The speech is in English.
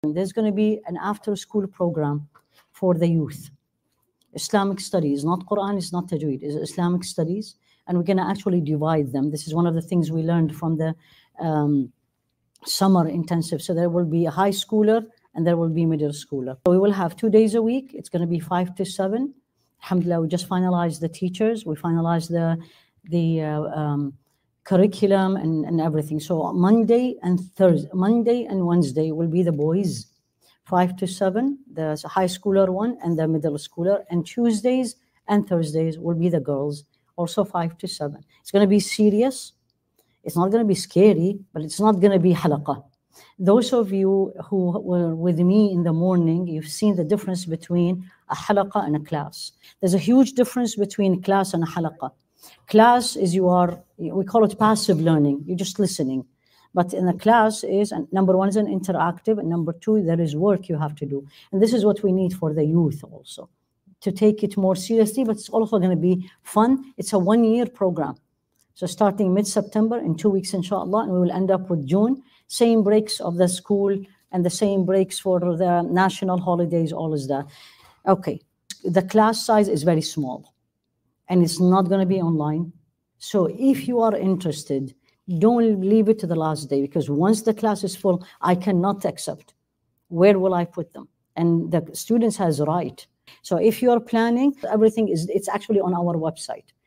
There's going to be an after-school program for the youth. Islamic studies, not Quran, it's not Tajweed, it's Islamic studies. And we're going to actually divide them. This is one of the things we learned from the summer intensive. So there will be a high schooler and there will be middle schooler. So we will have 2 days a week. It's going to be 5 to 7. Alhamdulillah, we just finalized the teachers. We finalized the curriculum and everything. So Monday and Wednesday will be the boys, 5 to 7, the high schooler one and the middle schooler. And Tuesdays and Thursdays will be the girls, also 5 to 7. It's going to be serious. It's not going to be scary, but it's not going to be halaqah. Those of you who were with me in the morning, you've seen the difference between a halaqah and a class. There's a huge difference between class and a halaqah. Class is we call it passive learning. You're just listening. But in a class is, number one, is an interactive, and number two, there is work you have to do. And this is what we need for the youth also, to take it more seriously, but it's also going to be fun. It's a 1-year program. So starting mid-September, in 2 weeks, inshallah, and we will end up with June. Same breaks of the school and the same breaks for the national holidays, all is that. Okay, the class size is very small and it's not going to be online. So if you are interested, don't leave it to the last day, because once the class is full, I cannot accept. Where will I put them? And the students has a right. So if you are planning, everything it's actually on our website.